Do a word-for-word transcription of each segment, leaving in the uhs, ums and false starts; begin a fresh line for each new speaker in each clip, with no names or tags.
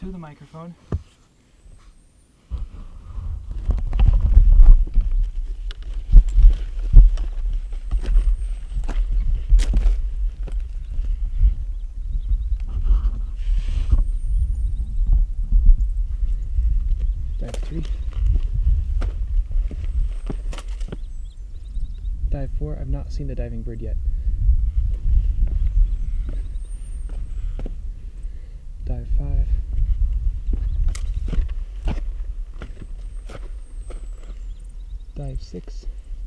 to the microphone. Dive three. Dive four. I've not seen the diving bird yet. Dive five. Dive six.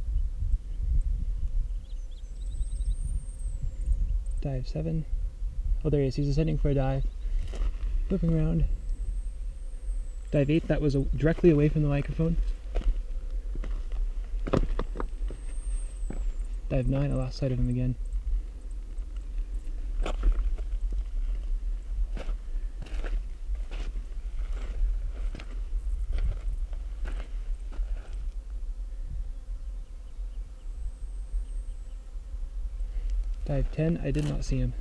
Dive seven. Oh, there he is. He's ascending for a dive. Flipping around. Dive eight. That was a, directly away from the microphone. Dive nine. I lost sight of him again. Dive ten, I did not see him.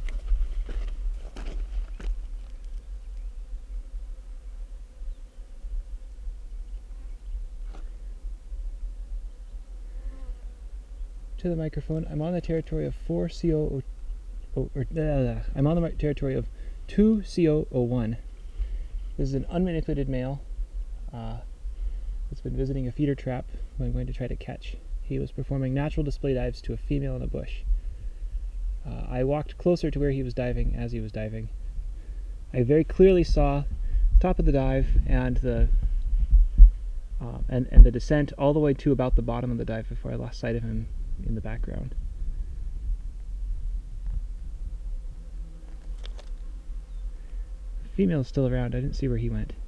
To the microphone. I'm on the territory of four C O, oh, or, uh, I'm on the territory of two C O zero one. This is an unmanipulated male uh, that's been visiting a feeder trap who I'm going to try to catch. He was performing natural display dives to a female in a bush. Uh, I walked closer to where he was diving as he was diving. I very clearly saw top of the dive and the uh, and, and the descent all the way to about the bottom of the dive before I lost sight of him in the background. The female is still around. I didn't see where he went.